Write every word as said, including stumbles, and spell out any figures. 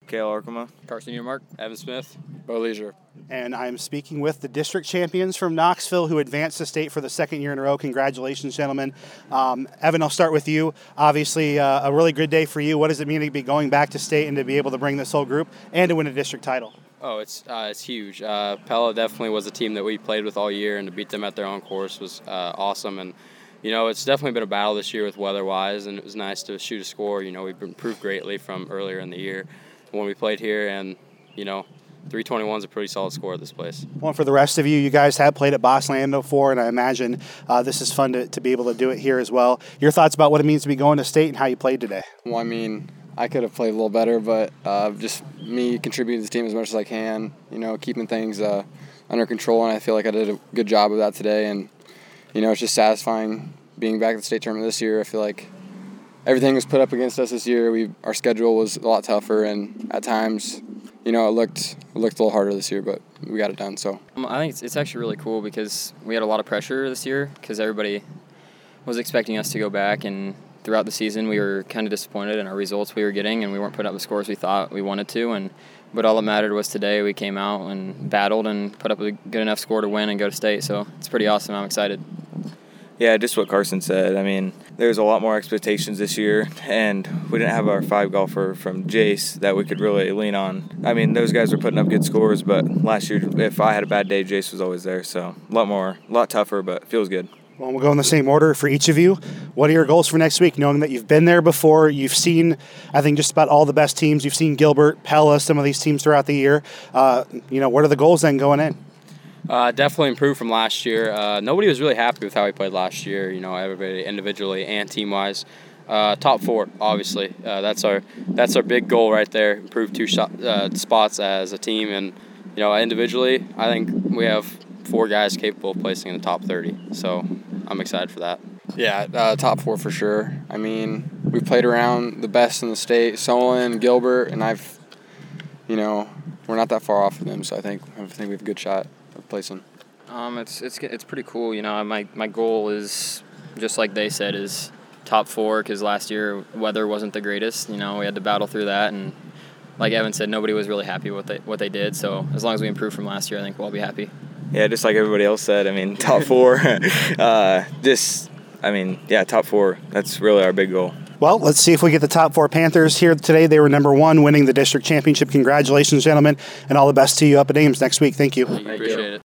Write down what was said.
Kale Arkema. Carson Umark. Evan Smith. Bo Leisure. And I'm speaking with the district champions from Knoxville who advanced to state for the second year in a row. Congratulations, gentlemen. Um, Evan, I'll start with you. Obviously, uh, a really good day for you. What does it mean to be going back to state and to be able to bring this whole group and to win a district title? Oh, it's uh, it's huge. Uh, Pella definitely was a team that we played with all year, and to beat them at their own course was uh, awesome. And you know, it's definitely been a battle this year with weather-wise, and it was nice to shoot a score. You know, we've improved greatly from earlier in the year when we played here, and you know, three twenty-one is a pretty solid score at this place. Well, for the rest of you, you guys have played at Bossland before, and I imagine uh, this is fun to, to be able to do it here as well. Your thoughts about what it means to be going to state and how you played today? Well, I mean, I could have played a little better, but uh, just me contributing to the team as much as I can, you know, keeping things uh, under control, and I feel like I did a good job of that today. And, you know, it's just satisfying being back at the state tournament this year. I feel like everything was put up against us this year. We Our schedule was a lot tougher, and at times, you know, it looked it looked a little harder this year, but we got it done. So um, I think it's, it's actually really cool because we had a lot of pressure this year because everybody was expecting us to go back, and throughout the season we were kind of disappointed in our results we were getting, and we weren't putting up the scores we thought we wanted to. And but all that mattered was today we came out and battled and put up a good enough score to win and go to state. So it's pretty awesome. I'm excited. Yeah, just what Carson said. I mean, there's a lot more expectations this year, and we didn't have our five golfer from Jace that we could really lean on. I mean, those guys were putting up good scores, but last year, if I had a bad day, Jace was always there. So a lot more, a lot tougher, but feels good. Well, we'll go in the same order for each of you. What are your goals for next week, knowing that you've been there before? You've seen, I think, just about all the best teams. You've seen Gilbert, Pella, some of these teams throughout the year. Uh, you know, what are the goals then going in? Uh, definitely improved from last year. Uh, nobody was really happy with how we played last year. You know, everybody individually and team-wise. Uh, top four, obviously. Uh, that's our that's our big goal right there. Improve two shot, uh, spots as a team, and you know, individually, I think we have four guys capable of placing in the top thirty. So I'm excited for that. Yeah, uh, top four for sure. I mean, we've played around the best in the state, Solon, Gilbert, and I've, you know, we're not that far off of them. So I think I think we have a good shot of placing. Um, it's it's it's pretty cool. You know, my my goal is just like they said is top four because last year weather wasn't the greatest. You know, we had to battle through that, and like Evan said, nobody was really happy with what they what they did. So as long as we improve from last year, I think we'll all be happy. Yeah, just like everybody else said. I mean, top four. uh, just, I mean, yeah, top four. That's really our big goal. Well, let's see if we get the top four Panthers here today. They were number one, winning the district championship. Congratulations, gentlemen, and all the best to you up at Ames next week. Thank you. Appreciate it.